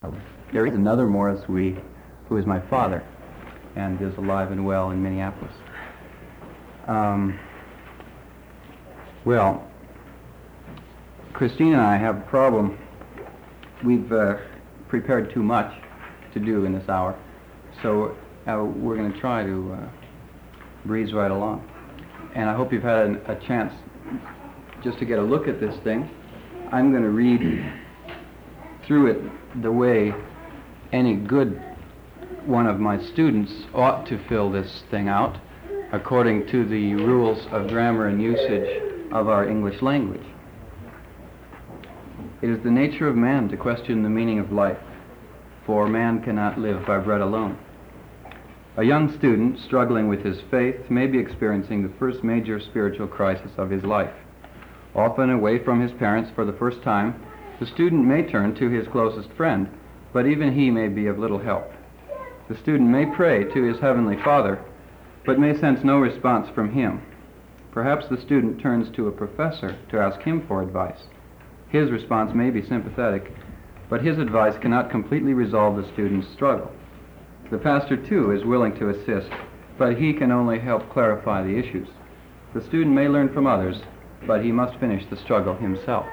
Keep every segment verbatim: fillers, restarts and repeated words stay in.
There is another Morris Wie who is my father and is alive and well in Minneapolis. Um, well, Christine and I have a problem. We've uh, prepared too much to do in this hour, so uh, we're going to try to uh, breeze right along. And I hope you've had an, a chance just to get a look at this thing. I'm going to read through it the way any good one of my students ought to fill this thing out, according to the rules of grammar and usage of our English language. It is the nature of man to question the meaning of life, for man cannot live by bread alone. A young student struggling with his faith may be experiencing the first major spiritual crisis of his life. Often away from his parents for the first time, the student may turn to his closest friend, but even he may be of little help. The student may pray to his Heavenly Father, but may sense no response from him. Perhaps the student turns to a professor to ask him for advice. His response may be sympathetic, but his advice cannot completely resolve the student's struggle. The pastor, too, is willing to assist, but he can only help clarify the issues. The student may learn from others, but he must finish the struggle himself.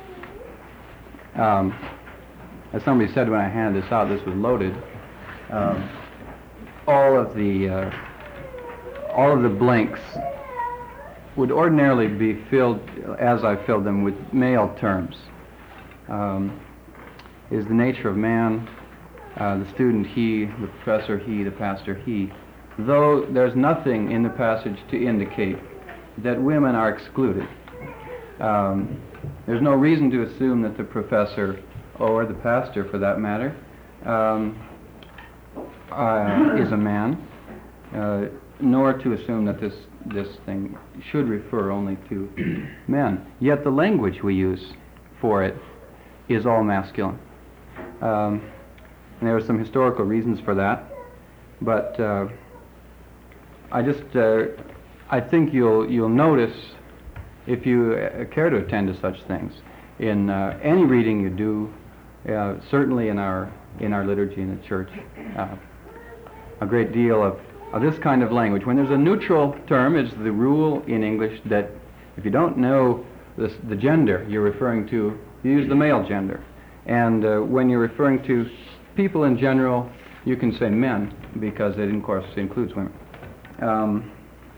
Um, as somebody said when I handed this out, this was loaded. Um, all of the uh, all of the blanks would ordinarily be filled, as I filled them, with male terms. Um, is the nature of man, uh, the student he, the professor he, the pastor he, though there's nothing in the passage to indicate that women are excluded. Um, there's no reason to assume that the professor, or the pastor for that matter, um, uh, is a man, uh, nor to assume that this, this thing should refer only to men. Yet the language we use for it is all masculine. Um, and there are some historical reasons for that, but uh, I just, uh, I think you'll, you'll notice, if you uh, care to attend to such things, in uh, any reading you do, uh, certainly in our, in our liturgy in the church, uh, a great deal of, of this kind of language. When there's a neutral term, it's the rule in English that if you don't know this, the gender you're referring to, you use the male gender. And uh, when you're referring to people in general, you can say men, because it, of course, includes women. Um,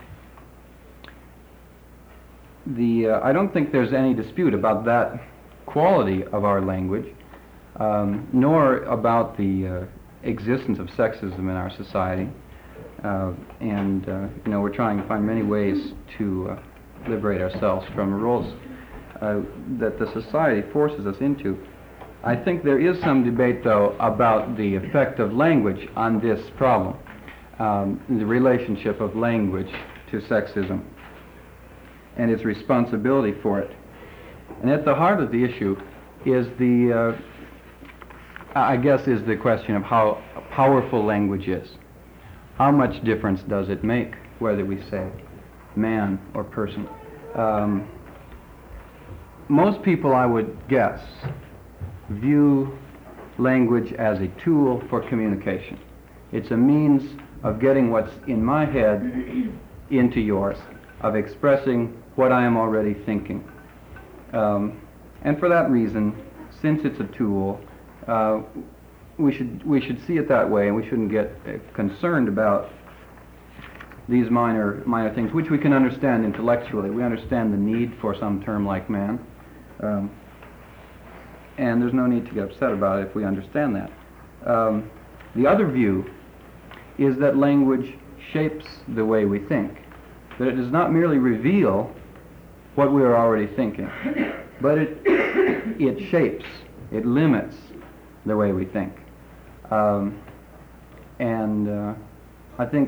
the, uh, I don't think there's any dispute about that quality of our language, um, nor about the uh, existence of sexism in our society. Uh, and, uh, you know, we're trying to find many ways to uh, liberate ourselves from roles uh, that the society forces us into. I think there is some debate, though, about the effect of language on this problem, um, the relationship of language to sexism and its responsibility for it. And at the heart of the issue is the, uh, I guess, is the question of how powerful language is. How much difference does it make whether we say man or person? Um, most people, I would guess, view language as a tool for communication. It's a means of getting what's in my head into yours, of expressing what I am already thinking. Um, and for that reason, since it's a tool, uh, we should we should see it that way, and we shouldn't get uh, concerned about these minor minor things, which we can understand intellectually. We understand the need for some term like man. Um, And there's no need to get upset about it if we understand that. Um, the other view is that language shapes the way we think, that it does not merely reveal what we are already thinking, but it, it shapes, it limits the way we think. Um, and uh, I think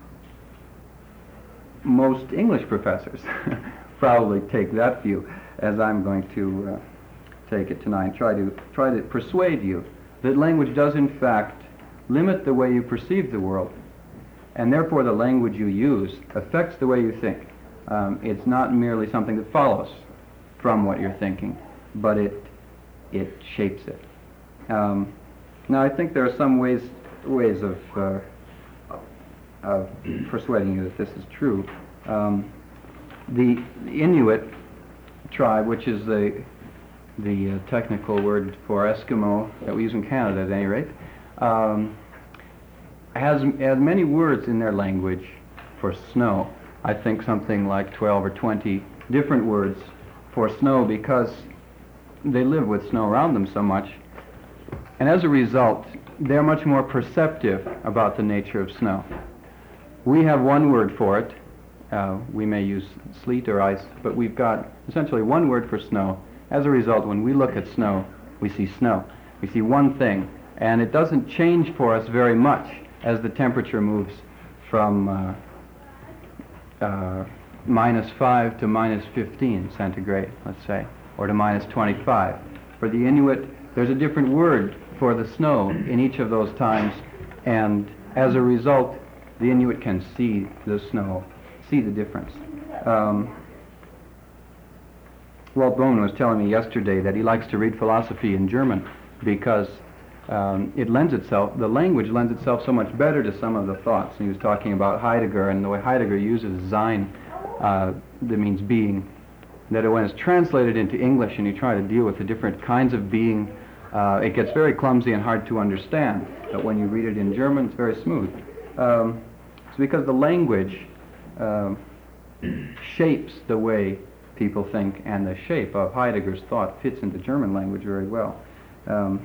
most English professors probably take that view, as I'm going to uh, take it tonight, try to try to persuade you that language does in fact limit the way you perceive the world, and therefore the language you use affects the way you think. Um, it's not merely something that follows from what you're thinking, but it it shapes it. Um, Now, I think there are some ways ways of uh, of persuading you that this is true. Um, the, the Inuit tribe, which is the the uh, technical word for Eskimo that we use in Canada, at any rate, um, has has many words in their language for snow. I think something like twelve or twenty different words for snow, because they live with snow around them so much. And as a result, they're much more perceptive about the nature of snow. We have one word for it. Uh, we may use sleet or ice, but we've got essentially one word for snow. As a result, when we look at snow, we see snow. We see one thing, and it doesn't change for us very much as the temperature moves from uh, uh, minus five to minus fifteen centigrade, let's say, or to minus twenty-five. For the Inuit, there's a different word for the snow in each of those times, and as a result, the Inuit can see the snow, see the difference. Um, Walt Bowman was telling me yesterday that he likes to read philosophy in German because um, it lends itself, the language lends itself so much better to some of the thoughts. And he was talking about Heidegger and the way Heidegger uses sein, uh, that means being, that when it's translated into English and you try to deal with the different kinds of being, uh, it gets very clumsy and hard to understand. But when you read it in German, it's very smooth. Um, it's because the language uh, shapes the way people think, and the shape of Heidegger's thought fits into German language very well. Um,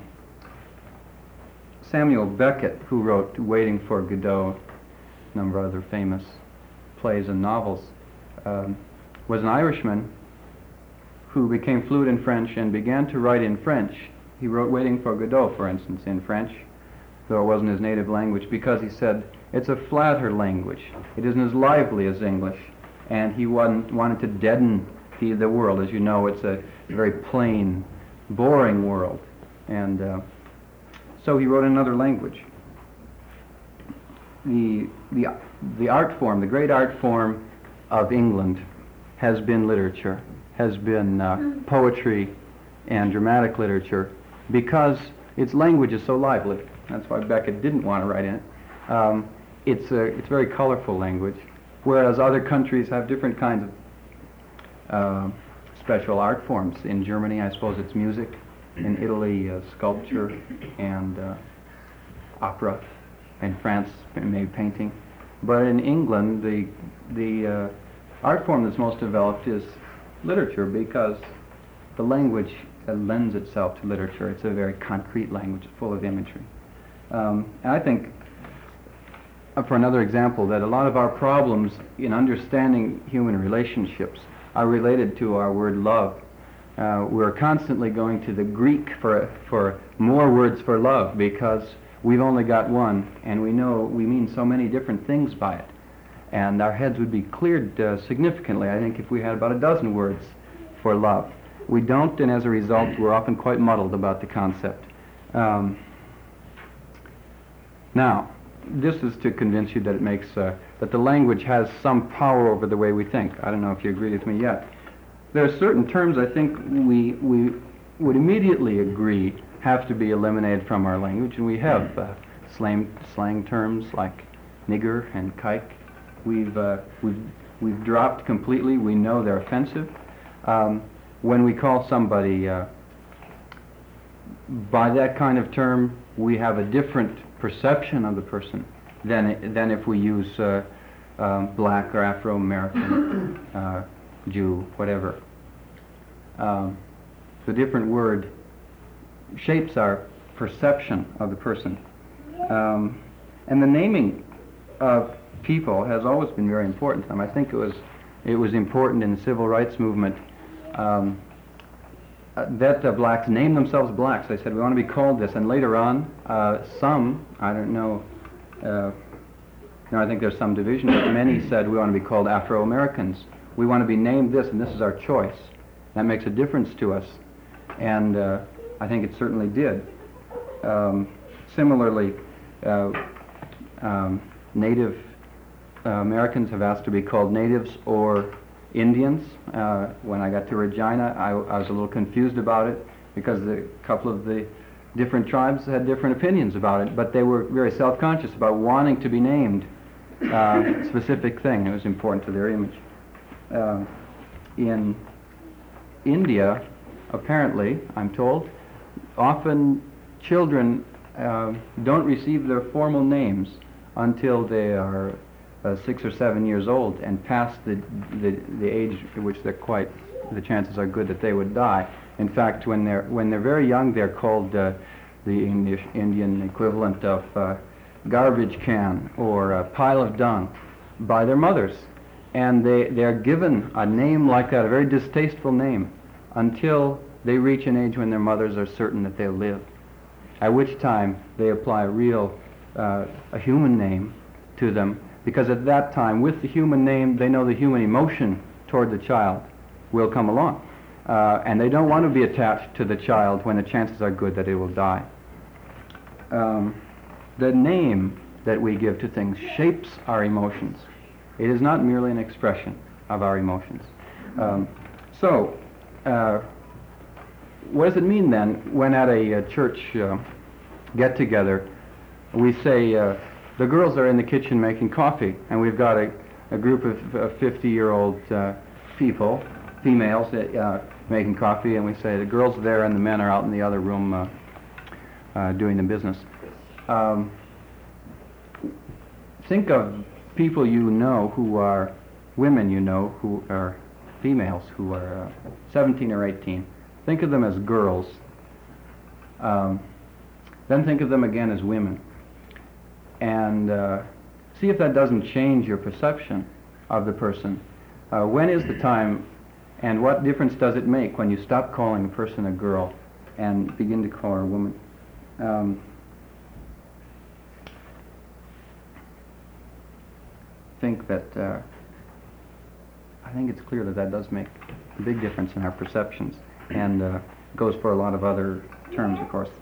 Samuel Beckett, who wrote Waiting for Godot, a number of other famous plays and novels, um, was an Irishman who became fluent in French and began to write in French. He wrote Waiting for Godot, for instance, in French, though it wasn't his native language, because he said it's a flatter language. It isn't as lively as English, and he wanted, wanted to deaden the, the world. As you know, it's a very plain, boring world, and uh, so he wrote another language. The, the, the art form, the great art form of England has been literature, has been uh, poetry and dramatic literature, because its language is so lively. That's why Beckett didn't want to write in it. Um, it's a it's very colorful language, whereas other countries have different kinds of uh, special art forms. In Germany, I suppose it's music. In Italy, uh, sculpture and uh, opera. In France, maybe painting. But in England, the the uh, art form that's most developed is literature, because the language uh, lends itself to literature. It's a very concrete language, full of imagery. Um, and I think, uh, for another example, that a lot of our problems in understanding human relationships are related to our word love. Uh, we're constantly going to the Greek for for more words for love, because we've only got one, and we know we mean so many different things by it. And our heads would be cleared uh, significantly, I think, if we had about a dozen words for love. We don't, and as a result, we're often quite muddled about the concept. Um, now, this is to convince you that it makes, uh, that the language has some power over the way we think. I don't know if you agree with me yet. There are certain terms I think we, we would immediately agree have to be eliminated from our language, and we have uh, slang, slang terms like nigger and kike. We've, uh, we've, we've dropped completely. We know they're offensive. Um, when we call somebody uh, by that kind of term, we have a different perception of the person than, than if we use uh, um, black or Afro-American, uh, Jew, whatever. Um, the different word shapes our perception of the person. Um, and the naming of people has always been very important. Um, I think it was it was important in the civil rights movement um, uh, that uh, blacks name themselves blacks. They said, we want to be called this. And later on, uh, some, I don't know, uh, no, I think there's some division, but many said we want to be called Afro-Americans. We want to be named this, and this is our choice. That makes a difference to us. And uh, I think it certainly did. Um, similarly, uh, um, Native uh, Americans have asked to be called natives or Indians. Uh, when I got to Regina, I, I was a little confused about it, because a couple of the different tribes had different opinions about it, but they were very self-conscious about wanting to be named uh, a specific thing. It was important to their image. Uh, in India, apparently, I'm told, often children uh, don't receive their formal names until they are uh, six or seven years old and past the, the the age at which they're quite, the chances are good that they would die. In fact, when they're when they're very young, they're called uh, the English Indian equivalent of uh, garbage can or a pile of dung by their mothers, and they they're given a name like that, a very distasteful name, until they reach an age when their mothers are certain that they'll live, at which time they apply a real uh, a human name to them, because at that time, with the human name, they know the human emotion toward the child will come along. Uh, and they don't want to be attached to the child when the chances are good that it will die. Um, the name that we give to things shapes our emotions. It is not merely an expression of our emotions. Um, so, uh, what does it mean then when at a, a church uh, get-together we say, uh, the girls are in the kitchen making coffee, and we've got a, a group of fifty-year-old uh, people, females, uh, making coffee, and we say the girls are there and the men are out in the other room uh, uh, doing the business. Um, think of people you know who are women you know who are females who are uh, seventeen or eighteen. Think of them as girls. Um, then think of them again as women. And uh, see if that doesn't change your perception of the person. Uh, when is the time, and what difference does it make when you stop calling a person a girl and begin to call her a woman? Um, think that, uh, I think it's clear that that does make a big difference in our perceptions, and uh, goes for a lot of other terms, of course.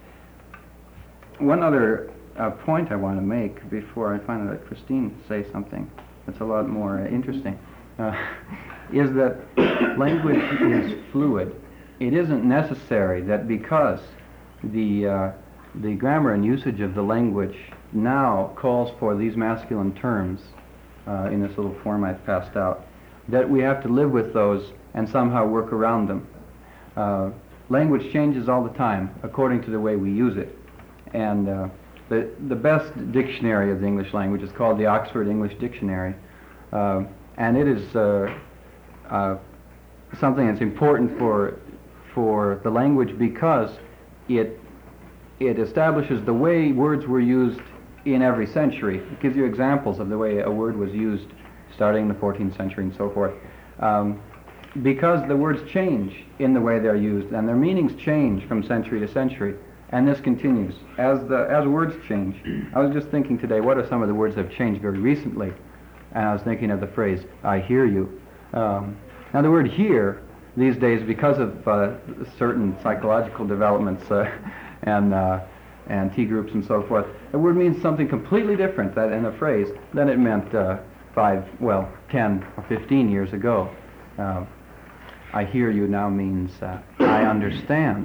One other uh, point I want to make before I finally let Christine say something that's a lot more uh, interesting, uh, is that language is fluid. It isn't necessary that because the uh, the grammar and usage of the language now calls for these masculine terms uh, in this little form I've passed out, that we have to live with those and somehow work around them. Uh, language changes all the time according to the way we use it, and uh, the the best dictionary of the English language is called the Oxford English Dictionary, uh, and it is uh, uh, something that's important for for the language because it it establishes the way words were used in every century. It gives you examples of the way a word was used starting in the fourteenth century and so forth. Um, because the words change in the way they're used and their meanings change from century to century, and this continues as the as words change. I was just thinking today, what are some of the words that have changed very recently? And I was thinking of the phrase, I hear you. Um, now the word hear these days, because of uh, certain psychological developments uh, and uh, and T groups and so forth, the word means something completely different that in a phrase than it meant uh, five, well, ten or fifteen years ago. Uh, I hear you now means uh, I understand.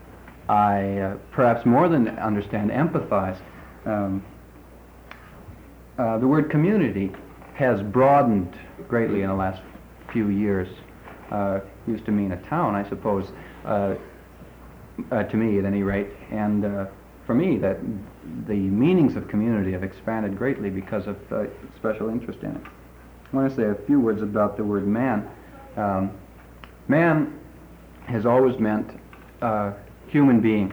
I uh, perhaps more than understand, empathize. Um, uh, the word community has broadened greatly in the last few years. Uh, used to mean a town, I suppose, uh, uh, to me at any rate, and uh, for me that the meanings of community have expanded greatly because of uh, special interest in it. I want to say a few words about the word man. Um, man has always meant uh, human being,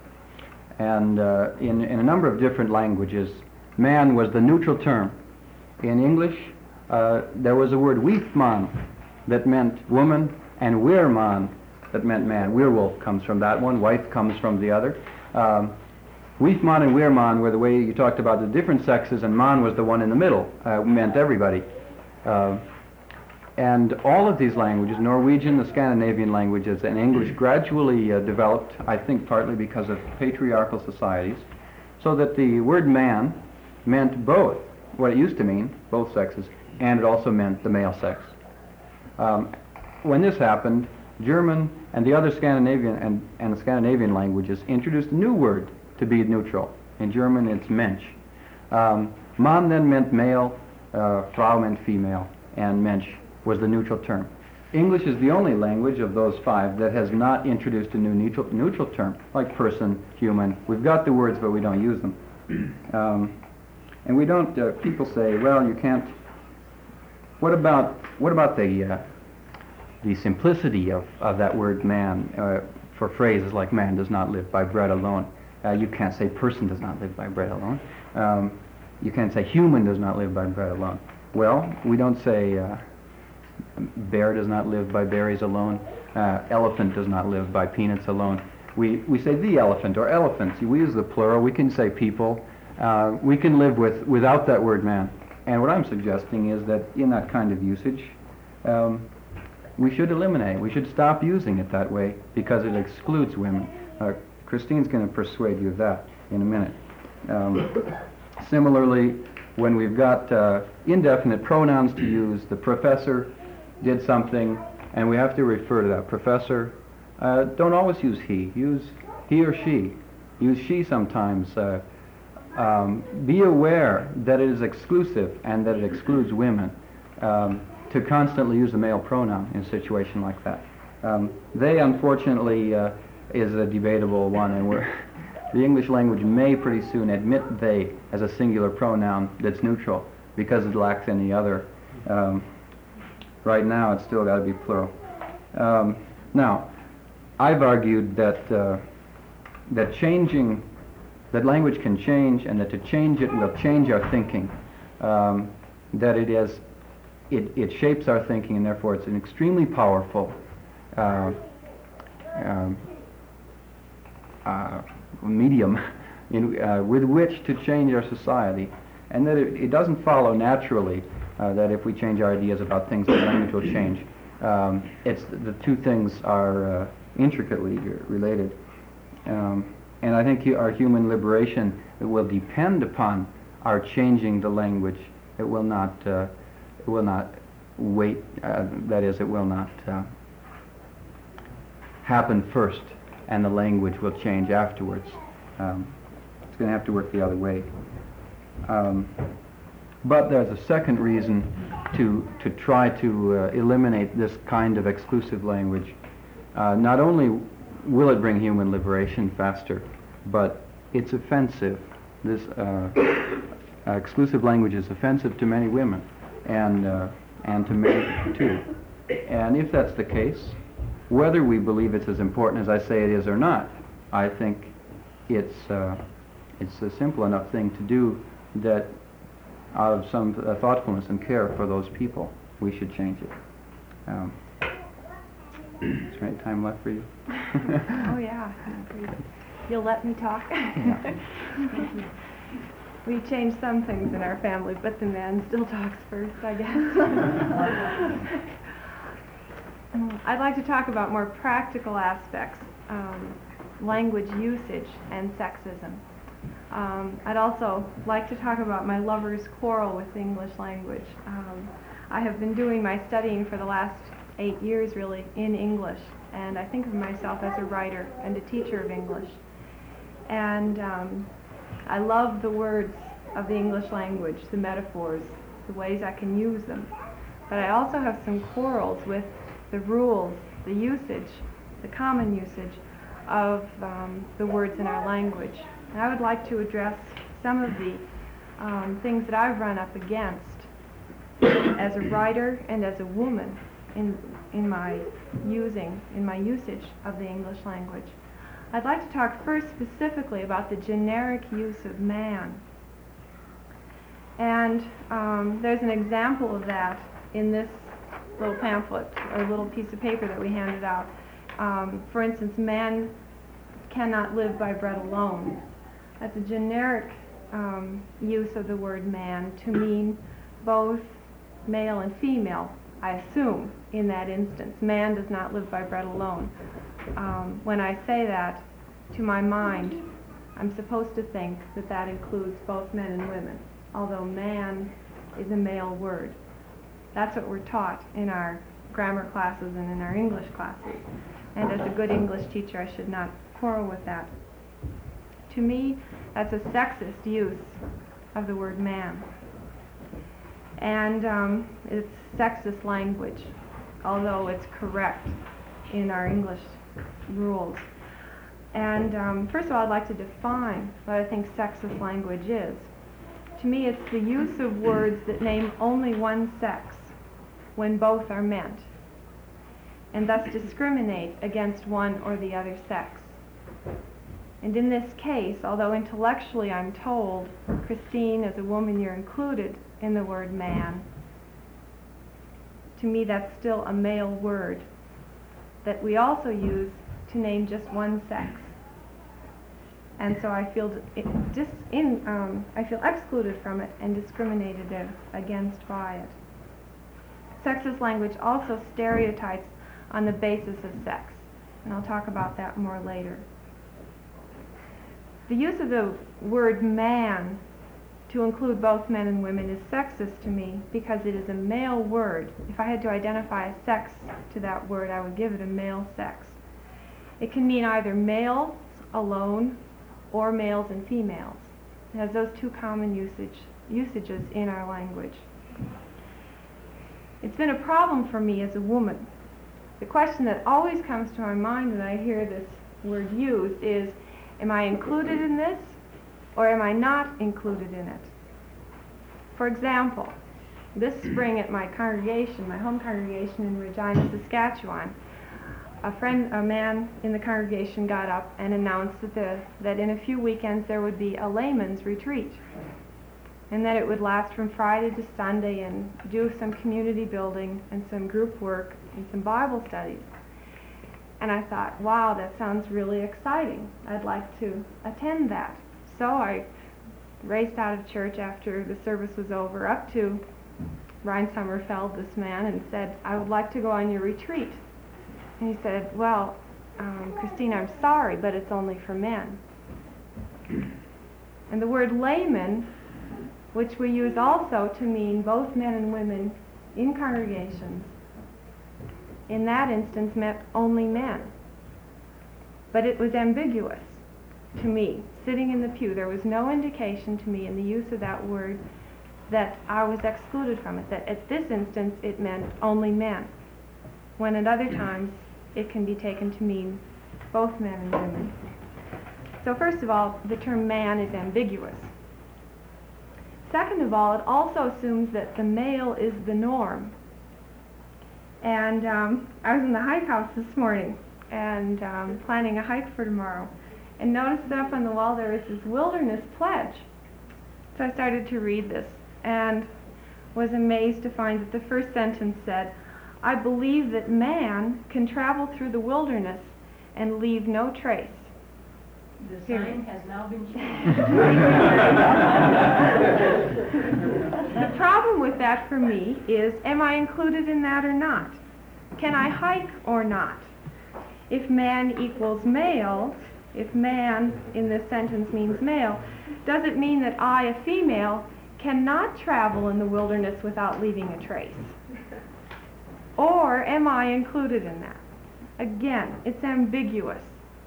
and uh, in, in a number of different languages, man was the neutral term. In English, uh, there was a word weefman that meant woman, and weerman that meant man. Werewolf comes from that one, wife comes from the other. Um, weefman and weerman were the way you talked about the different sexes, and man was the one in the middle, uh, meant everybody. Uh, and all of these languages, Norwegian, the Scandinavian languages, and English gradually uh, developed, I think partly because of patriarchal societies, so that the word man meant both, what it used to mean, both sexes, and it also meant the male sex. Um, when this happened, German and the other Scandinavian and, and the Scandinavian languages introduced a new word to be neutral. In German, it's Mensch. Um, Mann then meant male, uh, Frau meant female, and Mensch was the neutral term. English is the only language of those five that has not introduced a new neutral, neutral term, like person, human. We've got the words, but we don't use them. Um, and we don't, uh, people say, well, you can't, what about, what about the, uh, the simplicity of, of that word man uh, for phrases like man does not live by bread alone. Uh, you can't say person does not live by bread alone. Um, you can't say human does not live by bread alone. Well, we don't say uh, bear does not live by berries alone. Uh, elephant does not live by peanuts alone. We, we say the elephant or elephants. We use the plural. We can say people. Uh, we can live with without that word man. And what I'm suggesting is that in that kind of usage, um, we should eliminate. We should stop using it that way because it excludes women. Uh, Christine's going to persuade you of that in a minute. Um, similarly, when we've got uh, indefinite pronouns to use, the professor did something, and we have to refer to that professor. Uh, don't always use he. Use he or she. Use she sometimes. Uh, um, be aware that it is exclusive and that it excludes women. Um, to constantly use a male pronoun in a situation like that. Um, they, unfortunately, uh, is a debatable one, and we're the English language may pretty soon admit they as a singular pronoun that's neutral because it lacks any other. Um, right now, it's still got to be plural. Um, now, I've argued that uh, that changing, that language can change, and that to change it will change our thinking. Um, that it is, it, it shapes our thinking, and therefore it's an extremely powerful uh, um, uh, medium in, uh, with which to change our society, and that it, it doesn't follow naturally uh, that if we change our ideas about things, the language will change. Um, it's the two things are uh, intricately related, um, and I think our human liberation will depend upon our changing the language. It will not. Uh, it will not wait. Uh, that is, it will not uh, happen first, and the language will change afterwards. Um, it's going to have to work the other way. Um, but there's a second reason to to try to uh, eliminate this kind of exclusive language. Uh, not only will it bring human liberation faster, but it's offensive. This uh, uh, exclusive language is offensive to many women, and uh, and to men too. And if that's the case, whether we believe it's as important as I say it is or not, I think it's uh, it's a simple enough thing to do that out of some uh, thoughtfulness and care for those people, we should change it. Um, is there any time left for you? Oh yeah, you'll let me talk? Yeah. We changed some things in our family, but the man still talks first, I guess. I'd like to talk about more practical aspects, um, language usage and sexism. Um, I'd also like to talk about my lover's quarrel with the English language. Um, I have been doing my studying for the last eight years, really, in English, and I think of myself as a writer and a teacher of English. And um, I love the words of the English language, the metaphors, the ways I can use them. But I also have some quarrels with the rules, the usage, the common usage of um, the words in our language. And I would like to address some of the um, things that I've run up against as a writer and as a woman in, in my using, in my usage of the English language. I'd like to talk first specifically about the generic use of man. And um, there's an example of that in this little pamphlet or little piece of paper that we handed out. Um, for instance, man cannot live by bread alone. That's a generic um, use of the word man to mean both male and female, I assume, in that instance. Man does not live by bread alone. Um, when I say that, to my mind, I'm supposed to think that that includes both men and women, although man is a male word. That's what we're taught in our grammar classes and in our English classes. And as a good English teacher, I should not quarrel with that. To me, that's a sexist use of the word man. And um, it's sexist language, although it's correct in our English rules. And um, first of all, I'd like to define what I think sexist language is. To me, it's the use of words that name only one sex when both are meant, and thus discriminate against one or the other sex. And in this case, although intellectually I'm told, Christine, as a woman, you're included in the word man, to me that's still a male word that we also use to name just one sex. And so I feel d- dis in, um, I feel excluded from it and discriminated against by it. Sexist language also stereotypes on the basis of sex, and I'll talk about that more later. The use of the word man to include both men and women is sexist to me because it is a male word. If I had to identify a sex to that word, I would give it a male sex. It can mean either males alone or males and females. It has those two common usage, usages in our language. It's been a problem for me as a woman. The question that always comes to my mind when I hear this word used is, am I included in this or am I not included in it? For example, this spring at my congregation, my home congregation in Regina, Saskatchewan, a friend, a man in the congregation got up and announced that, the, that in a few weekends there would be a layman's retreat, and that it would last from Friday to Sunday and do some community building and some group work and some Bible studies. And I thought, wow, that sounds really exciting. I'd like to attend that. So I raced out of church after the service was over up to Ryan Sommerfeld, this man, and said, I would like to go on your retreat. And he said, well, um, Christine, I'm sorry, but it's only for men. And the word layman, which we use also to mean both men and women in congregations, in that instance meant only men. But it was ambiguous to me. Sitting in the pew, there was no indication to me in the use of that word that I was excluded from it, that at this instance it meant only men, when at other times it can be taken to mean both men and women. So first of all, the term man is ambiguous. Second of all, it also assumes that the male is the norm. And um, I was in the hike house this morning and um, planning a hike for tomorrow, and noticed that up on the wall there is this wilderness pledge. So I started to read this and was amazed to find that the first sentence said, I believe that man can travel through the wilderness and leave no trace. The Period. sign has now been changed. The problem with that for me is, am I included in that or not? Can I hike or not? If man equals male, if man in this sentence means male, does it mean that I, a female, cannot travel in the wilderness without leaving a trace? Or am I included in that? Again, it's ambiguous.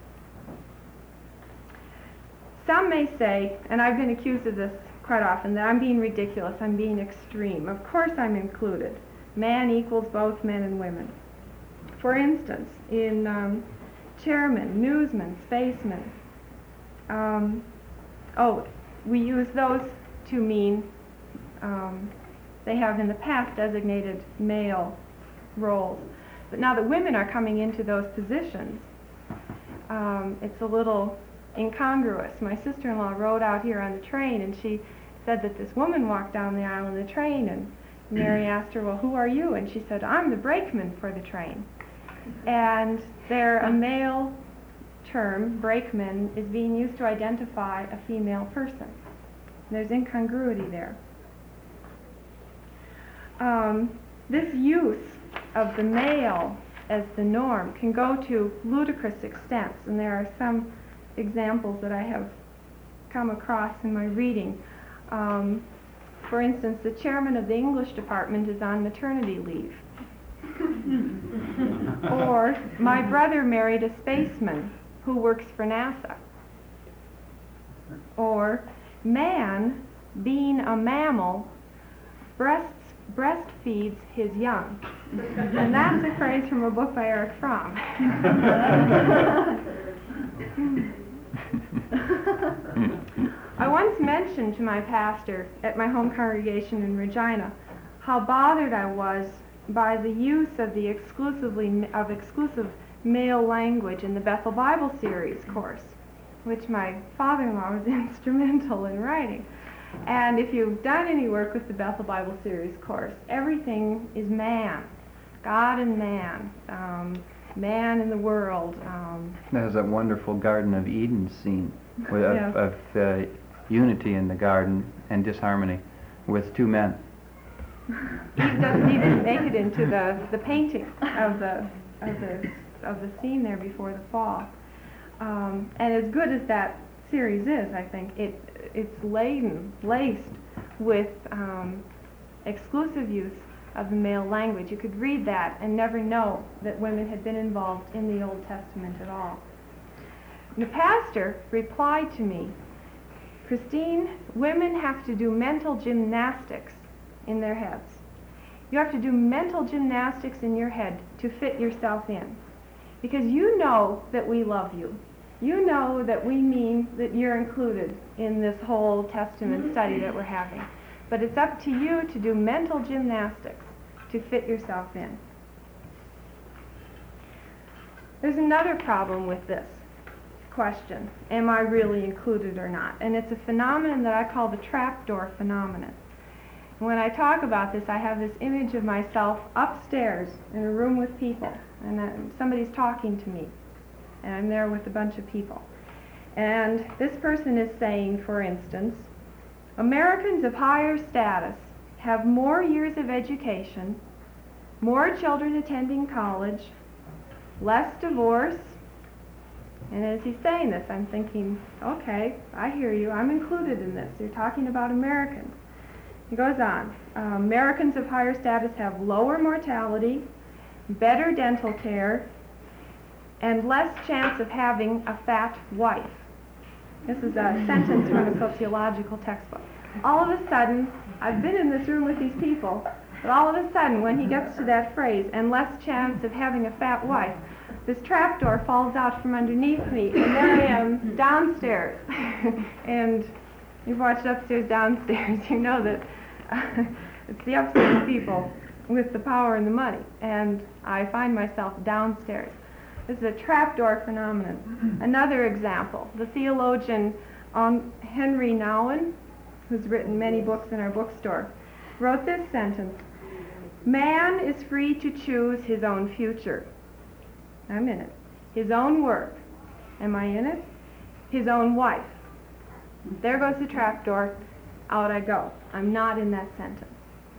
Some may say, and I've been accused of this quite often, that I'm being ridiculous, I'm being extreme. Of course I'm included. Man equals both men and women. For instance, in um, chairman, newsman, spaceman, um, oh, we use those to mean um, they have in the past designated male roles. But now that women are coming into those positions, um, it's a little incongruous. My sister-in-law rode out here on the train, and she said that this woman walked down the aisle in the train, and Mary asked her, well, who are you? And she said, I'm the brakeman for the train. And there, a male term, brakeman, is being used to identify a female person. There's incongruity there. Um, this use of the male as the norm can go to ludicrous extents, and there are some examples that I have come across in my reading. Um, for instance, the chairman of the English department is on maternity leave. Or, my brother married a spaceman who works for NASA. Or, man, being a mammal, breasts, breastfeeds his young. And that's a phrase from a book by Eric Fromm. I once mentioned to my pastor at my home congregation in Regina how bothered I was by the use of the exclusively of exclusive male language in the Bethel Bible Series course, which my father-in-law was instrumental in writing. And if you've done any work with the Bethel Bible Series course, everything is man, God and man, um, man in the world. Um, There's that wonderful Garden of Eden scene with, of, Yes. of uh, unity in the garden and disharmony with two men. It doesn't even make it into the, the painting of the of the of the scene there before the fall. Um, and as good as that series is, I think it it's laden, laced with um, exclusive use of the male language. You could read that and never know that women had been involved in the Old Testament at all. And the pastor replied to me, Christine, women have to do mental gymnastics in their heads. You have to do mental gymnastics in your head to fit yourself in. Because you know that we love you. You know that we mean that you're included in this whole Testament study that we're having. But it's up to you to do mental gymnastics to fit yourself in. There's another problem with this question. Am I really included or not? And it's a phenomenon that I call the trapdoor phenomenon. When I talk about this, I have this image of myself upstairs in a room with people, and uh, somebody's talking to me, and I'm there with a bunch of people. And this person is saying, for instance, Americans of higher status have more years of education, more children attending college, less divorce. And as he's saying this, I'm thinking, okay, I hear you, I'm included in this. You're talking about Americans. He goes on, uh, Americans of higher status have lower mortality, better dental care, and less chance of having a fat wife. This is a sentence from a sociological textbook. All of a sudden, I've been in this room with these people, but all of a sudden, when he gets to that phrase, and less chance of having a fat wife, this trapdoor falls out from underneath me, and there I am downstairs. And you've watched Upstairs, Downstairs, you know that uh, it's the upstairs people with the power and the money, and I find myself downstairs. This is a trapdoor phenomenon. Another example, the theologian um, Henry Nouwen, who's written many books in our bookstore, wrote this sentence, man is free to choose his own future. I'm in it. His own work. Am I in it? His own wife. There goes the trapdoor. Out I go. I'm not in that sentence.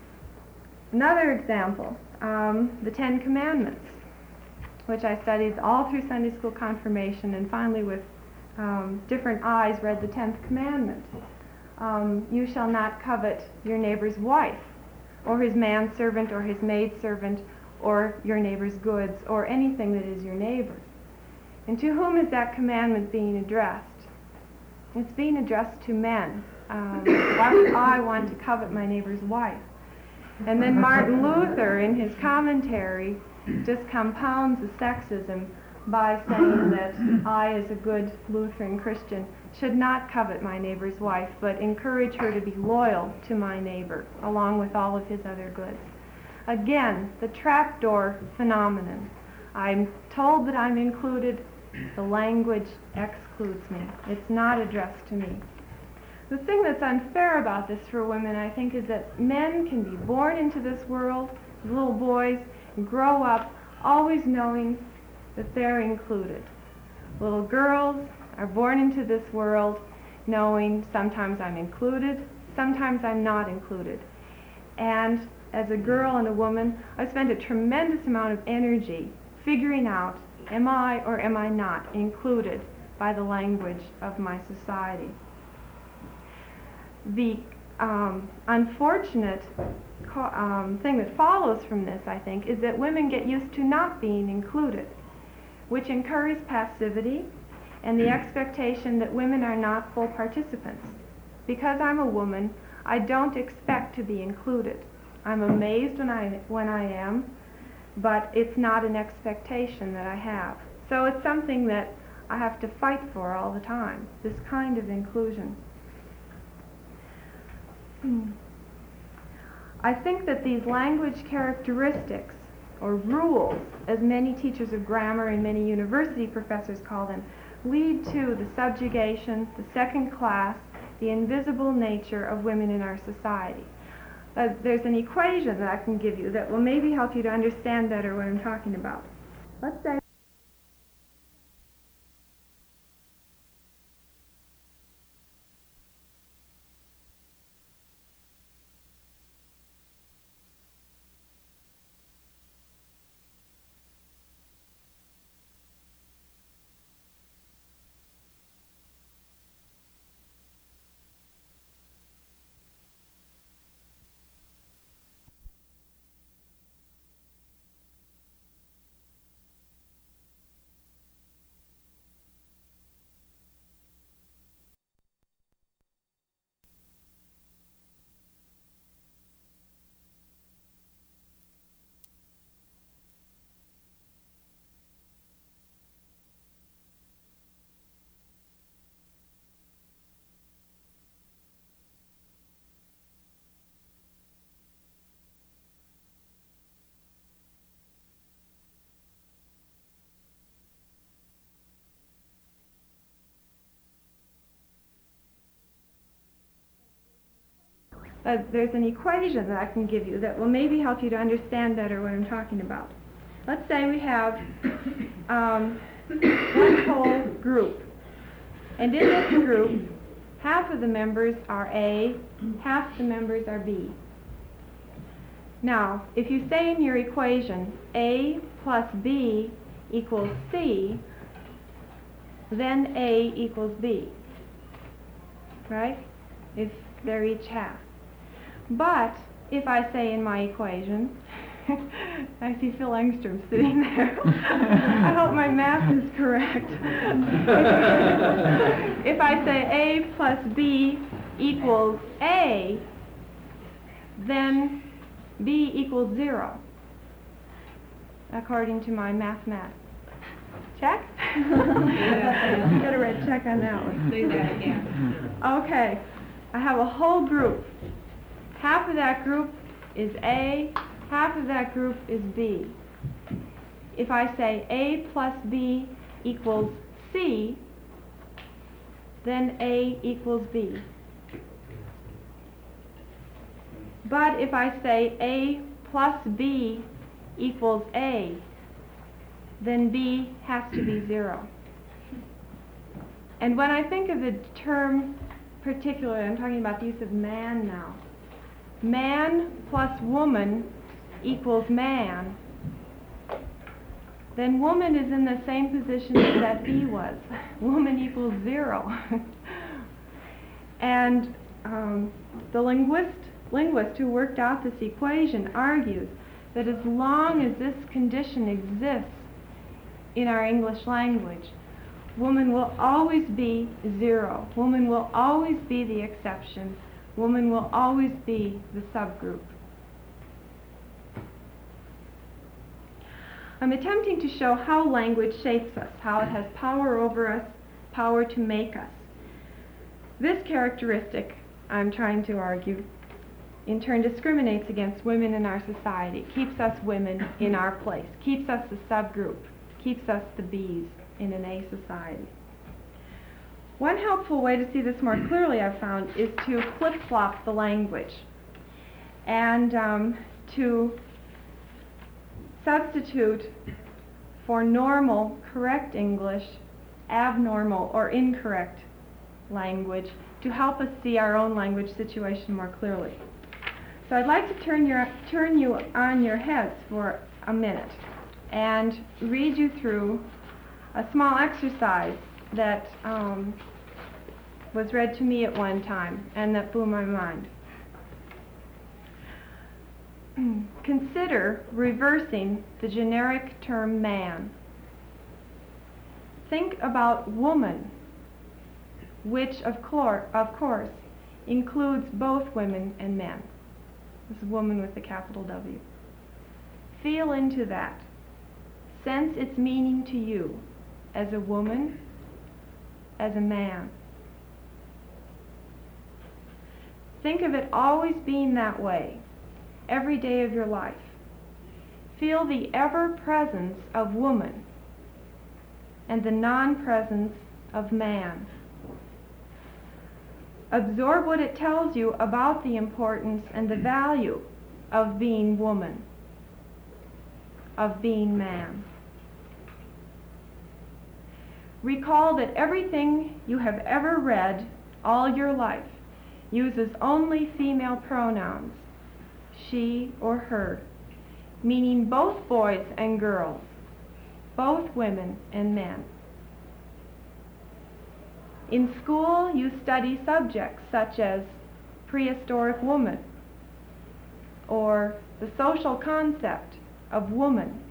Another example, um, the Ten Commandments, which I studied all through Sunday school confirmation, and finally with um, different eyes read the tenth commandment. Um, you shall not covet your neighbor's wife, or his manservant, or his maidservant, or your neighbor's goods, or anything that is your neighbor's. And to whom is that commandment being addressed? It's being addressed to men. Um, why would I want to covet my neighbor's wife? And then Martin Luther, in his commentary, just compounds the sexism by saying that I, as a good Lutheran Christian, should not covet my neighbor's wife, but encourage her to be loyal to my neighbor, along with all of his other goods. Again, the trapdoor phenomenon. I'm told that I'm included. The language excludes me. It's not addressed to me. The thing that's unfair about this for women, I think, is that men can be born into this world, little boys, and grow up always knowing that they're included. Little girls are born into this world knowing sometimes I'm included, sometimes I'm not included. And as a girl and a woman, I spend a tremendous amount of energy figuring out, am I or am I not included by the language of my society? The um, unfortunate co- um, thing that follows from this, I think, is that women get used to not being included, which encourages passivity and the expectation that women are not full participants. Because I'm a woman, I don't expect to be included. I'm amazed when I, when I am, but it's not an expectation that I have. So it's something that I have to fight for all the time, this kind of inclusion. Hmm. I think that these language characteristics, or rules, as many teachers of grammar and many university professors call them, lead to the subjugation, the second class, the invisible nature of women in our society. Uh, there's an equation that I can give you that will maybe help you to understand better what I'm talking about. Let's say Uh, there's an equation that I can give you that will maybe help you to understand better what I'm talking about. Let's say we have um, one whole group, and in this group, half of the members are A, half the members are B. Now, if you say in your equation A plus B equals C, then A equals B, right? If they're each half. But if I say in my equation, I see Phil Engstrom sitting there. I hope my math is correct. If I say A plus B equals A, then B equals zero, according to my math math. Check? Get a red check on that one. Say that again. Okay, I have a whole group. Half of that group is A, half of that group is B. If I say A plus B equals C, then A equals B. But if I say A plus B equals A, then B has to be zero. And when I think of the term particularly, I'm talking about the use of man now. Man plus woman equals man, then woman is in the same position as that B was. Woman equals zero. And um, the linguist, linguist who worked out this equation argues that as long as this condition exists in our English language, woman will always be zero. Woman will always be the exception. Woman will always be the subgroup. I'm attempting to show how language shapes us, how it has power over us, power to make us. This characteristic, I'm trying to argue, in turn discriminates against women in our society, keeps us women in our place, keeps us the subgroup, keeps us the B's in an A society. One helpful way to see this more clearly, I've found, is to flip-flop the language and um, to substitute for normal, correct English, abnormal or incorrect language to help us see our own language situation more clearly. So I'd like to turn, your, turn you on your heads for a minute and read you through a small exercise that um, was read to me at one time and that blew my mind. consider reversing the generic term man. Think about woman, which of, clor- of course includes both women and men. This is woman with a capital W. Feel into that. Sense its meaning to you as a woman, as a man. Think of it always being that way, every day of your life. Feel the ever-presence of woman and the non-presence of man. Absorb what it tells you about the importance and the value of being woman, of being man. Recall that everything you have ever read all your life uses only female pronouns, she or her, meaning both boys and girls, both women and men. In school, you study subjects such as prehistoric woman or the social concept of woman.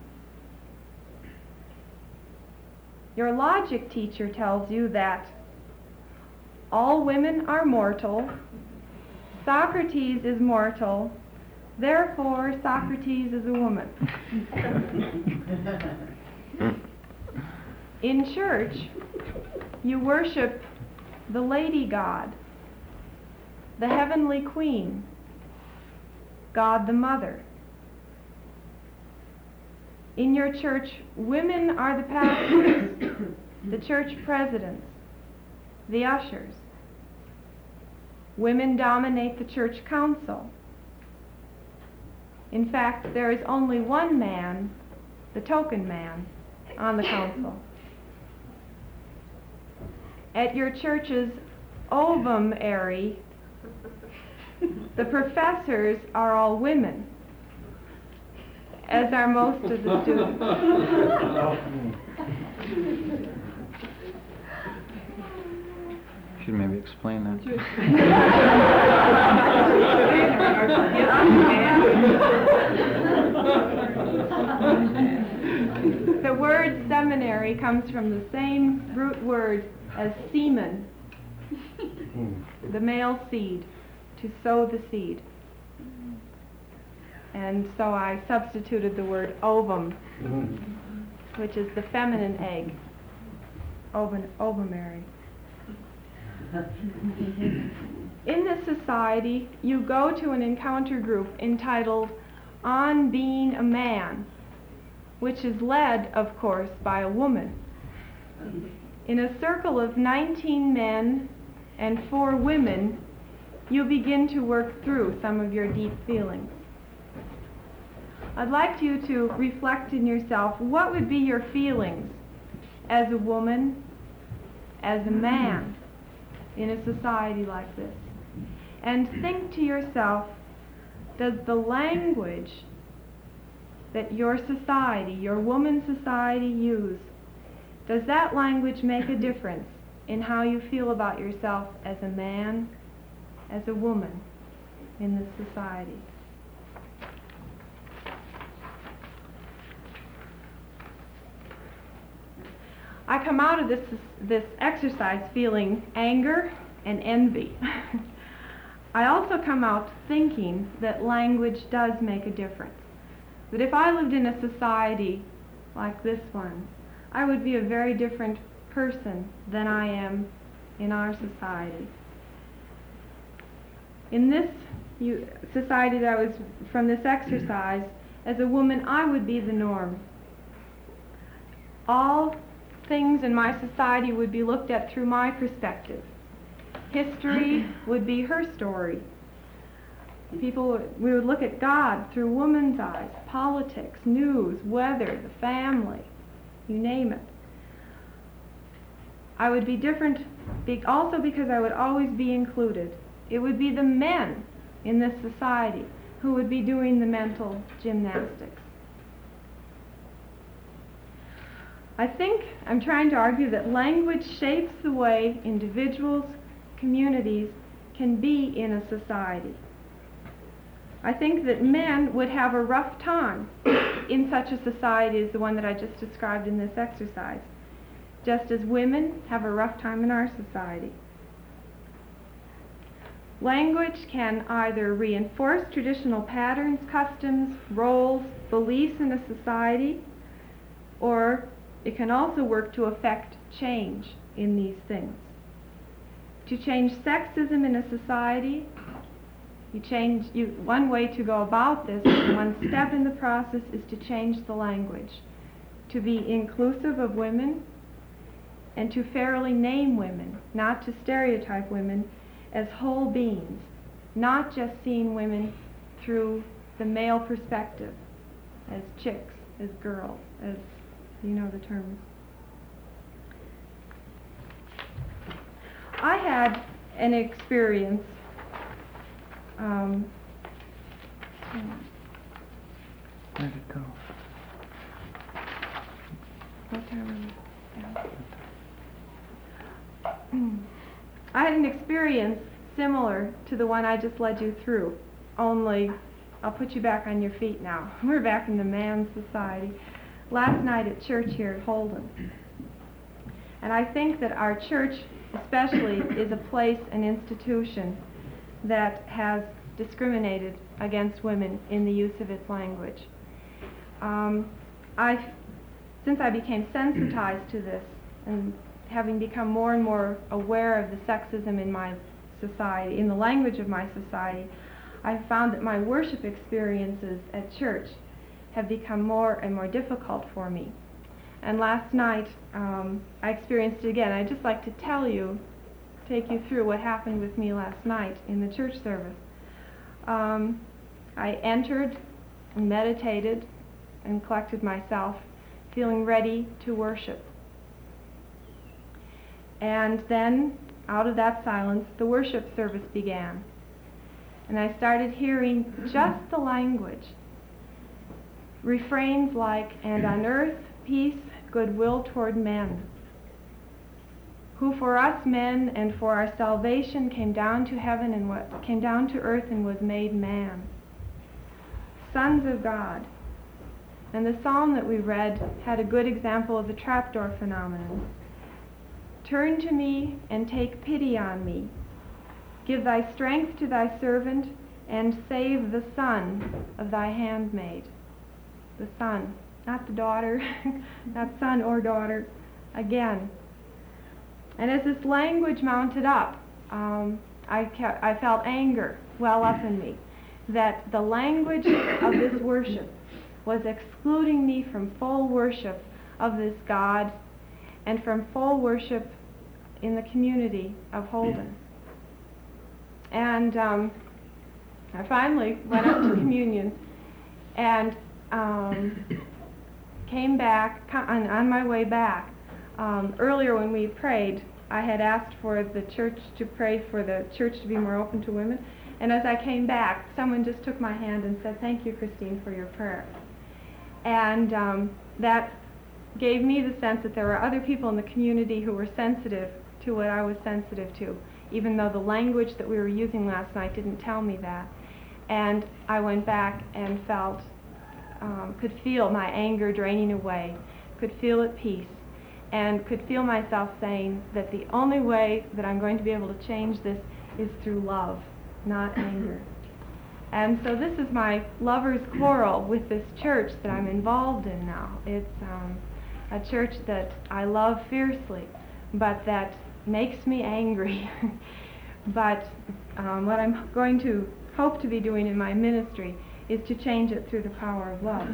Your logic teacher tells you that all women are mortal, Socrates is mortal, therefore Socrates is a woman. In church, you worship the Lady God, the Heavenly Queen, God the Mother. In your church, women are the pastors, the church presidents, the ushers. Women dominate the church council. In fact, there is only one man, the token man, on the council. At your church's ovum-ary, the professors are all women, as are most of the students. Should maybe explain that. The word seminary comes from the same root word as semen, the male seed, to sow the seed. And so I substituted the word ovum, which is the feminine egg, ovum, ovumary. In this society, you go to an encounter group entitled On Being a Man, which is led, of course, by a woman. In a circle of nineteen men and four women, you begin to work through some of your deep feelings. I'd like you to reflect in yourself what would be your feelings as a woman, as a man, in a society like this. And think to yourself, does the language that your society, your woman society use, does that language make a difference in how you feel about yourself as a man, as a woman in this society? I come out of this, this exercise feeling anger and envy. I also come out thinking that language does make a difference. That if I lived in a society like this one, I would be a very different person than I am in our society. In this you, society that I was from this exercise, as a woman, I would be the norm. All things in my society would be looked at through my perspective. History would be her story. People, we would look at God through woman's eyes. Politics, news, weather, the family, you name it. I would be different be, also because I would always be included. It would be the men in this society who would be doing the mental gymnastics. I think I'm trying to argue that language shapes the way individuals, communities can be in a society. I think that men would have a rough time in such a society as the one that I just described in this exercise, just as women have a rough time in our society. Language can either reinforce traditional patterns, customs, roles, beliefs in a society, or it can also work to affect change in these things. To change sexism in a society, you change, you, one way to go about this, one step in the process, is to change the language, to be inclusive of women, and to fairly name women, not to stereotype women as whole beings, not just seeing women through the male perspective, as chicks, as girls, as, you know the terms. I had an experience um, Where'd it go? what time are we? Yeah. I had an experience similar to the one I just led you through, only I'll put you back on your feet now. We're back in the man's society. Last night at church here at Holden. And I think that our church especially is a place, an institution that has discriminated against women in the use of its language. Um, I've, since I became sensitized to this and having become more and more aware of the sexism in my society, in the language of my society, I've found that my worship experiences at church have become more and more difficult for me. And last night, um, I experienced it again. I'd just like to tell you, take you through what happened with me last night in the church service. Um, I entered and meditated and collected myself, feeling ready to worship. And then, out of that silence, the worship service began. And I started hearing just the language. Refrains like, "And on earth, peace, goodwill toward men, who for us men and for our salvation came down to heaven and what came down to earth and was made man. Sons of God." And the psalm that we read had a good example of the trapdoor phenomenon. "Turn to me and take pity on me. Give thy strength to thy servant and save the son of thy handmaid." The son, not the daughter, not son or daughter, again. And as this language mounted up, um, I, kept, I felt anger well up in me, that the language of this worship was excluding me from full worship of this God and from full worship in the community of Holden. And um, I finally went up to communion and um, came back, on, on my way back. Um, earlier when we prayed, I had asked for the church to pray for the church to be more open to women. And as I came back, someone just took my hand and said, "Thank you, Christine, for your prayer." And um, that gave me the sense that there were other people in the community who were sensitive to what I was sensitive to, even though the language that we were using last night didn't tell me that. And I went back and felt, um, could feel my anger draining away, could feel at peace, and could feel myself saying that the only way that I'm going to be able to change this is through love, not anger. And so this is my lover's quarrel with this church that I'm involved in now. It's um, a church that I love fiercely, but that makes me angry. But um, what I'm going to hope to be doing in my ministry is to change it through the power of love.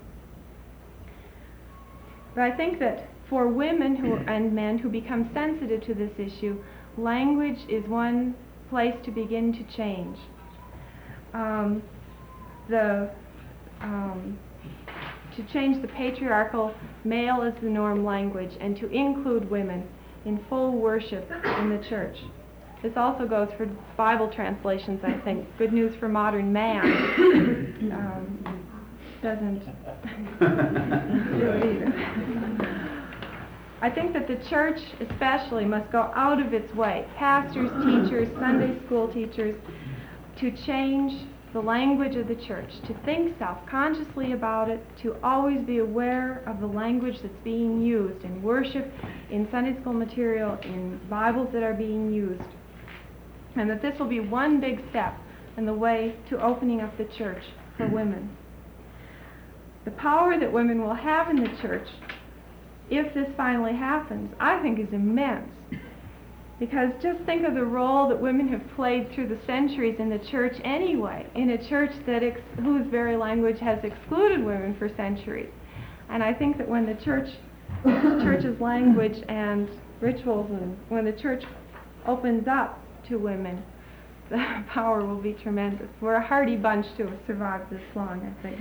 But I think that for women who and men who become sensitive to this issue, language is one place to begin to change. Um, the um, to change the patriarchal male as the norm language and to include women in full worship in the church. This also goes for Bible translations, I think. Good News for Modern Man um, doesn't do it either. I think that the church especially must go out of its way, pastors, teachers, Sunday school teachers, to change the language of the church, to think self-consciously about it, to always be aware of the language that's being used in worship, in Sunday school material, in Bibles that are being used. And that this will be one big step in the way to opening up the church for women. The power that women will have in the church, if this finally happens, I think is immense. Because just think of the role that women have played through the centuries in the church anyway, in a church that ex- whose very language has excluded women for centuries. And I think that when the church, church's language and rituals, and when the church opens up to women, the power will be tremendous. We're a hardy bunch to have survived this long, I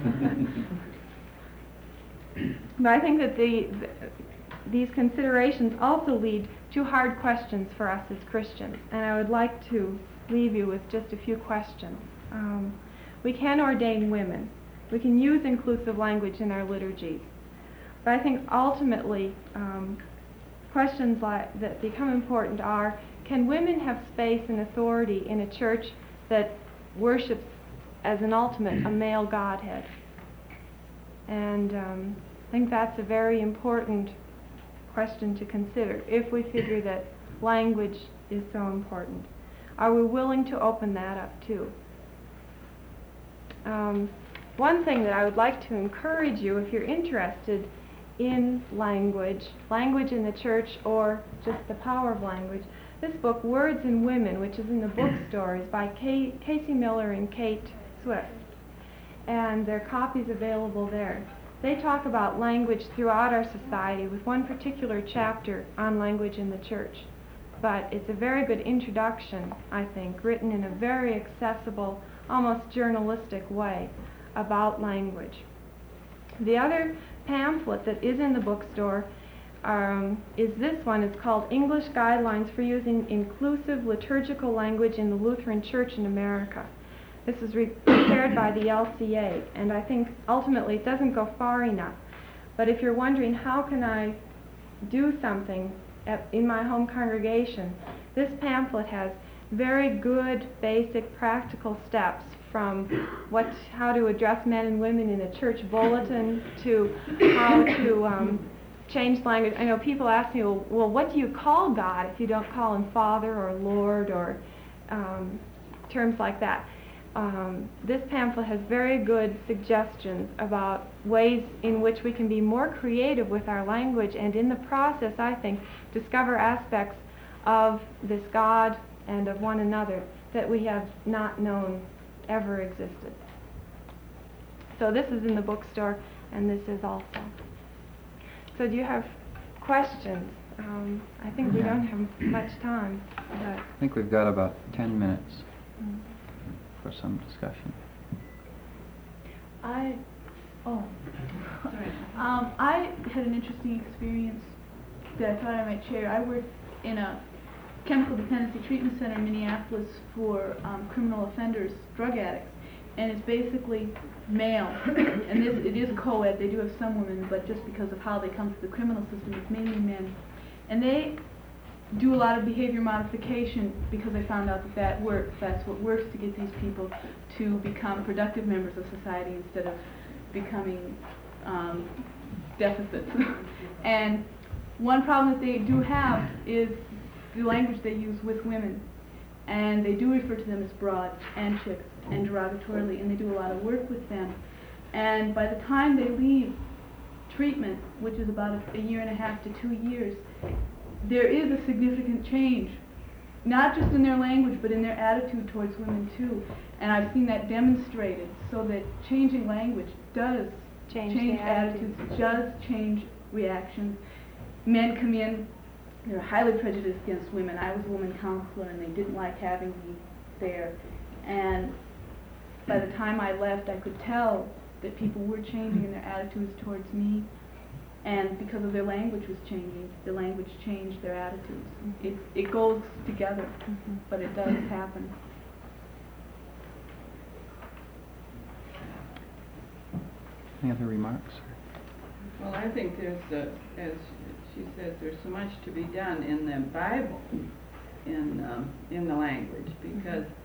think. But I think that the, the these considerations also lead to hard questions for us as Christians, and I would like to leave you with just a few questions. Um, we can ordain women. We can use inclusive language in our liturgies. But I think ultimately um, questions like that become important are, can women have space and authority in a church that worships as an ultimate a male Godhead? And um, I think that's a very important question to consider if we figure that language is so important. Are we willing to open that up too? Um, one thing that I would like to encourage you, if you're interested in language, language in the church, or just the power of language, this book, Words and Women, which is in the bookstore, is by Kay, Casey Miller and Kate Swift. And there are copies available there. They talk about language throughout our society with one particular chapter on language in the church. But it's a very good introduction, I think, written in a very accessible, almost journalistic way about language. The other pamphlet that is in the bookstore um, is this one. It's called English Guidelines for Using Inclusive Liturgical Language in the Lutheran Church in America. This is re- prepared by the L C A, and I think ultimately it doesn't go far enough. But if you're wondering how can I do something at, in my home congregation, this pamphlet has very good, basic, practical steps from what, how to address men and women in a church bulletin to how to um, change language. I know people ask me, well, well, what do you call God if you don't call him Father or Lord or um, terms like that? Um, this pamphlet has very good suggestions about ways in which we can be more creative with our language, and in the process, I think, discover aspects of this God and of one another that we have not known ever existed. So this is in the bookstore, and this is also. So do you have questions? Um, I think we don't have much time. But I think we've got about ten minutes mm. for some discussion. I, oh, um, I had an interesting experience that I thought I might share. I worked in a chemical dependency treatment center in Minneapolis for um, criminal offenders, drug addicts, and it's basically male. And this, it is co-ed. They do have some women, but just because of how they come to the criminal system, it's mainly men. And they do a lot of behavior modification because they found out that that works. That's what works to get these people to become productive members of society instead of becoming um, deficits. And one problem that they do have is the language they use with women. And they do refer to them as broads and chicks and derogatorily, and they do a lot of work with them. And by the time they leave treatment, which is about a, a year and a half to two years, there is a significant change, not just in their language, but in their attitude towards women too. And I've seen that demonstrated, so that changing language does Change change the attitudes, attitudes. does change reactions. Men come in, they're highly prejudiced against women. I was a woman counselor, and they didn't like having me there. And by the time I left, I could tell that people were changing in their attitudes towards me. And because of their language was changing, the language changed their attitudes. Mm-hmm. It, it goes together, Mm-hmm. but it does happen. Any other remarks? Well, I think there's, uh, as she says, there's so much to be done in the Bible, in um, in the language, because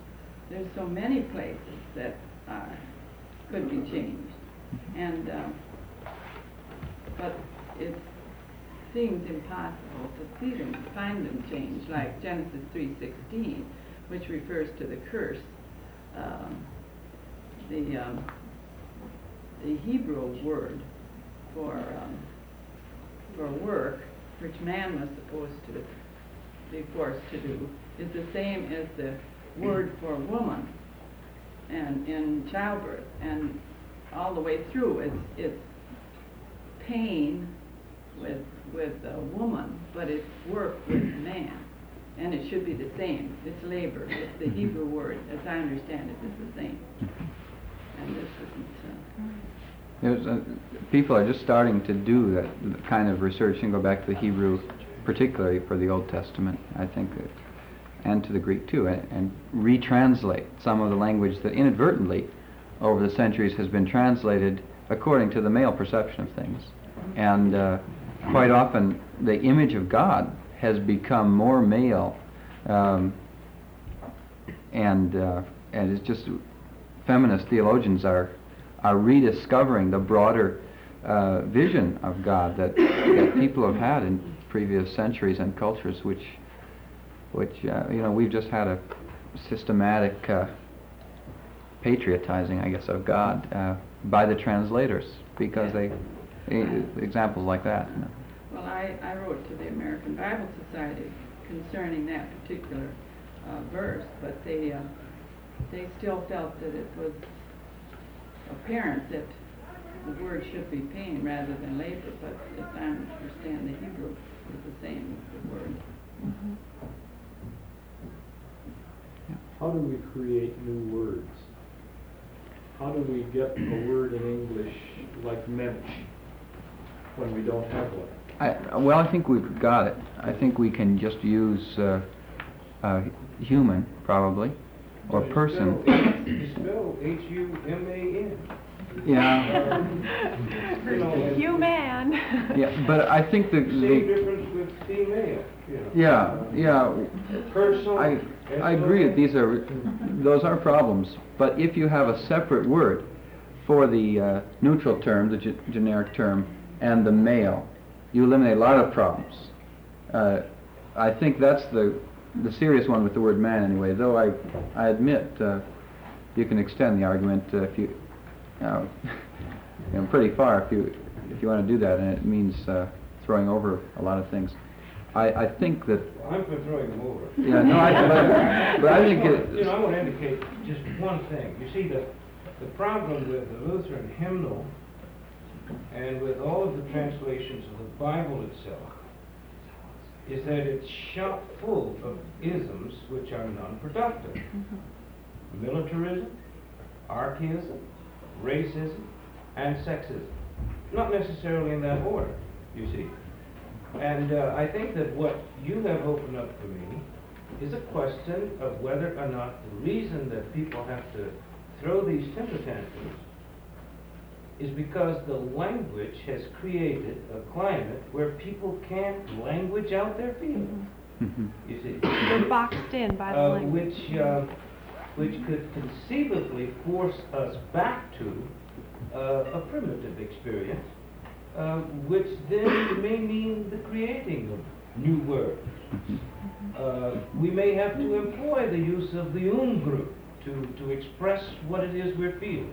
there's so many places that are, could be changed. And, um, but it seems impossible to see them, find them changed, like Genesis three sixteen, which refers to the curse. Um, the, um, the Hebrew word for, um, for work, which man was supposed to be forced to do, is the same as the word for woman and in childbirth, and all the way through it's it's pain with with a woman, but it's work with man, and it should be the same. It's labor. It's the Hebrew word, as I understand it, is the same. And this isn't. Uh, There's, uh, people are just starting to do that kind of research and go back to the Hebrew, particularly for the Old Testament, I think, uh, and to the Greek too, and, and retranslate some of the language that inadvertently over the centuries has been translated according to the male perception of things. And uh, quite often the image of God has become more male, um, and uh, and it's just feminist theologians are are rediscovering the broader uh, vision of God that, that people have had in previous centuries and cultures, which which uh, you know, we've just had a systematic uh, patriotizing, I guess, of God uh, by the translators, because they e- examples like that. You know. well, I, I wrote to the American Bible Society concerning that particular uh, verse, but they uh, they still felt that it was apparent that the word should be pain rather than labor, but as I understand, the Hebrew is the same as the word. Mm-hmm. How do we create new words? How do we get a word in English like mensch when we don't have one? I, well, I think we've got it. I think we can just use uh, uh, human, probably, or But it's person. spelled- It's spelled H U M A N. Yeah, You know, Human. yeah, but I think the, Same the difference with female, you know. yeah, yeah. Person. I, I agree that these are, those are problems, but if you have a separate word for the uh, neutral term, the ge- generic term, and the male, you eliminate a lot of problems. Uh, I think that's the the serious one with the word man anyway, though I, I admit uh, you can extend the argument uh, if you, uh, you know, pretty far if you, if you want to do that, and it means uh, throwing over a lot of things. I, I think that I'm for throwing them over. yeah, no, I, but, but I think it, You know, I want to indicate just one thing. You see, the, the problem with the Lutheran hymnal and with all of the translations of the Bible itself is that it's shot full of isms which are non-productive. Militarism, archaism, racism, and sexism. Not necessarily in that order, you see. And uh, I think that what you have opened up for me is a question of whether or not the reason that people have to throw these temper tantrums is because the language has created a climate where people can't language out their feelings. You see, They're boxed in by the uh, language. which uh, which could conceivably force us back to uh, a primitive experience, uh, which then may mean the creating of new words. Uh, we may have to employ the use of the um group to to express what it is we're feeling.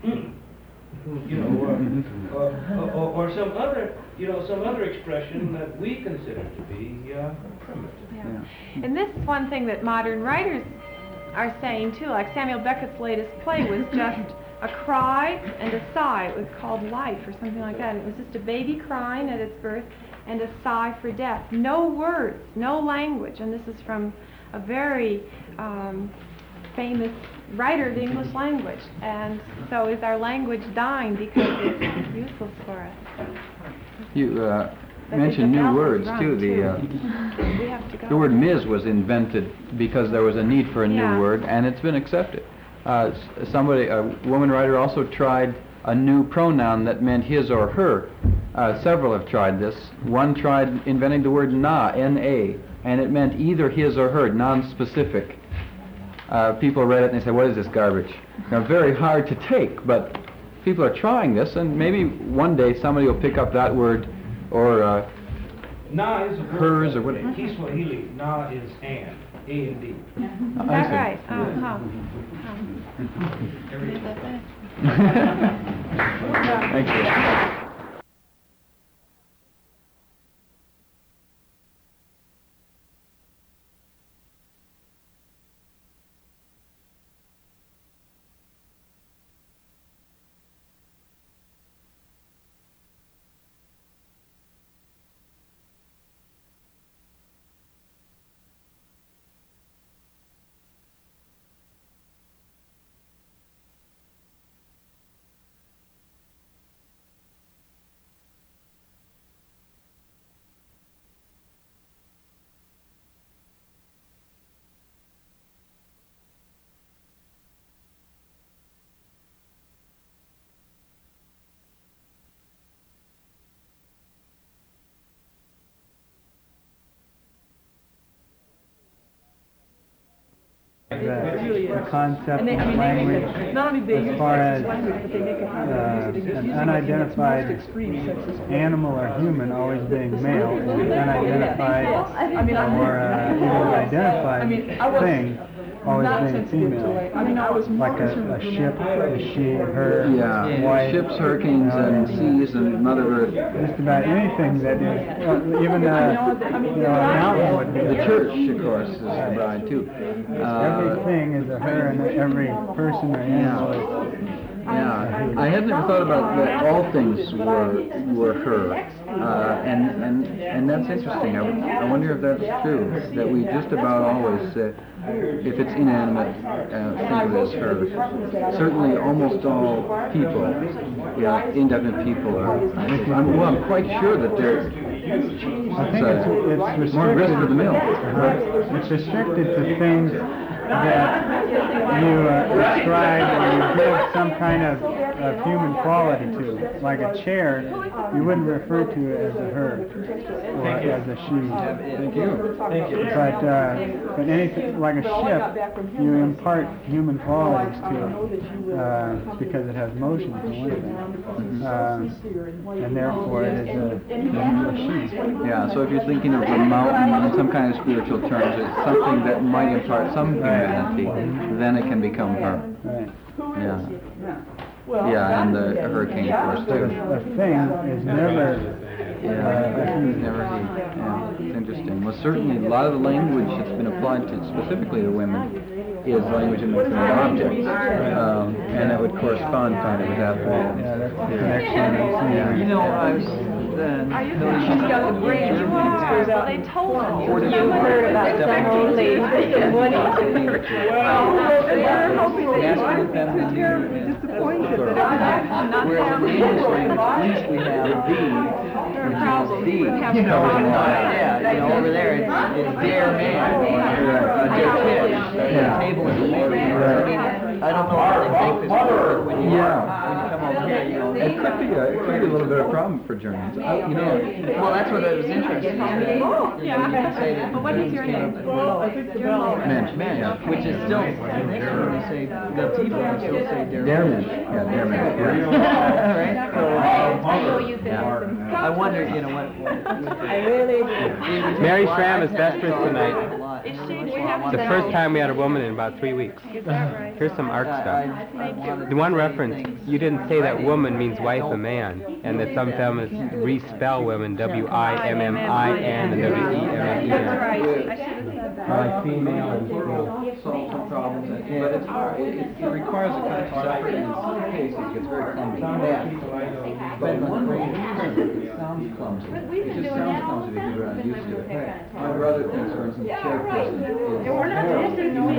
You know, uh, uh, or, or some other, you know, some other expression that we consider to be uh, primitive. Yeah. And this is one thing that modern writers are saying too, like Samuel Beckett's latest play was just a cry and a sigh. It was called Life or something like that. It was just a baby crying at its birth and a sigh for death. No words, no language. And this is from a very um, famous writer of the English language. And so is our language dying because it's useless for us? you uh, But mentioned the new bell has words rung, too. The uh, We have to go. the word "Miz" was invented because there was a need for a new Yeah. word, and it's been accepted. Uh, s- somebody, a woman writer, also tried a new pronoun that meant his or her. Uh, several have tried this. One tried inventing the word "na," N A, and it meant either his or her, non-specific. uh, people read it and they say, what is this garbage? You know, very hard to take, but people are trying this, and maybe one day somebody will pick up that word, or uh, Na is a word. hers, or what. Kiswahili, na is and, A and D. Is I that see. right? Oh, how? Thank you. The, the concept And they, I of mean, language they, not only do they as use far sexist as language, but they make it uh, using an it unidentified in its most extreme sexist way. animal or human always being male, and an unidentified I mean, I'm or uh, even an identified I mean, I was thing always not being sensitive to female. like, I mean, I was more Like a, concerned a with ship, human a she, her, Yeah, wife, ships, hurricanes, and seas, and Mother Earth. just about anything that is, well, even uh, you know, a mountain would be. The church, of course, is the bride too. Uh, Everything is a her, and every person or animal is. Yeah, I had never thought about that all things were were her, uh, and and and that's interesting. I, w- I wonder if that's true. That we just about always, uh, if it's inanimate, uh, think of it as her. Certainly, almost all people, yeah, indefinite people are. I'm, well, I'm quite sure that they're. I think it's, it's more risk for the restricted. mill. Uh, It's restricted to things that you uh, ascribe or you give some kind of, of human quality to. Like a chair, you wouldn't refer to it as a her or as a she. Thank you. Thank you. But uh, but anything like a ship, you impart human qualities to it uh, because it has motion for one thing, uh, and therefore it is a, a she. Yeah, so if you're thinking of the mountain in some kind of spiritual terms, it's something that might impart some humanity, then it can become her. Right. Yeah. Yeah, and the hurricane, of course, too. A thing is never Yeah, uh, a he. never he. Yeah, it's interesting. Well, certainly a lot of the language that's been applied to specifically to women is language in which we have objects, um, and that would correspond kind of with that. Yeah, that's the connection. Yeah. You know, I was then. Are you saying she's got the brain? You are. Well, they told them. You heard about some lady and Woody. Well, they were hoping that you weren't too terribly disappointed that it was not Whereas in the English language, at there. least we have the D, which is D. You know, Yeah, you know, over there it's, it's dare man, or uh, dare kid, Yeah. table is board. I mean, I don't know how they make this work, but when you, Yeah. when you come over here, you know. It could be a, it could be a little bit of a problem for Germans. I, you know, Well, that's what I was interested in. Oh, You know, you can say yeah. that But what is your name? Your name. Mensch, Man, yeah. which is still, when they say the people, they still say dare. Dare Mensch, yeah, Dare Mensch, yeah. Right? So, I know um, you think. Yeah. I wonder, you know, what. what I really Mary Schramm is Vespers tonight. Is she? We have The to first know. time we had a woman in about three weeks. Is that right? Here's some art stuff. Thank you. The one reference, you didn't say that woman means wife of man, and that some feminists respell women, W I M M I N and W E M M E That's N. right. I should have said that. Like female and Solve some problems, and- but it's hard. It, it it requires a kind of effort, and in some cases it gets very clumsy. But in one way, it sounds clumsy. It just sounds clumsy if you're not used to it. My brother thinks, for instance, chairperson is terrible.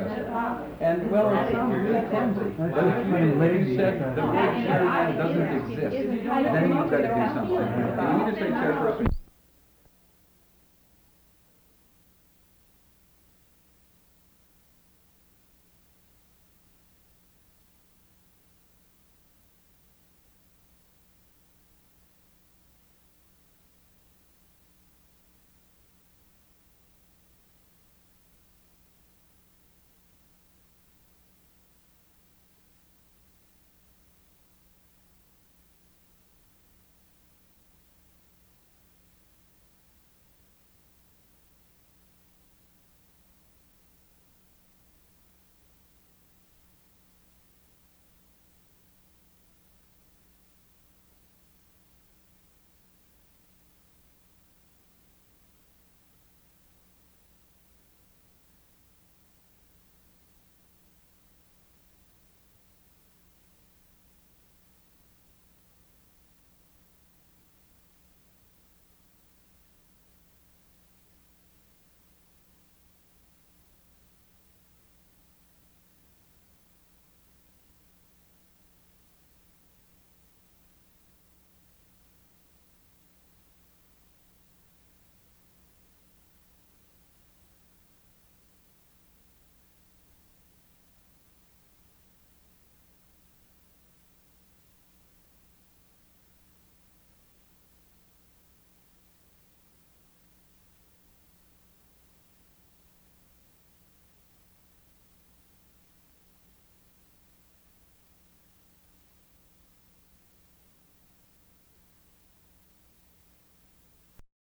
And, well, it sounds really clumsy. But if you said the word chairman doesn't exist, then you've got to do something. You either say chairperson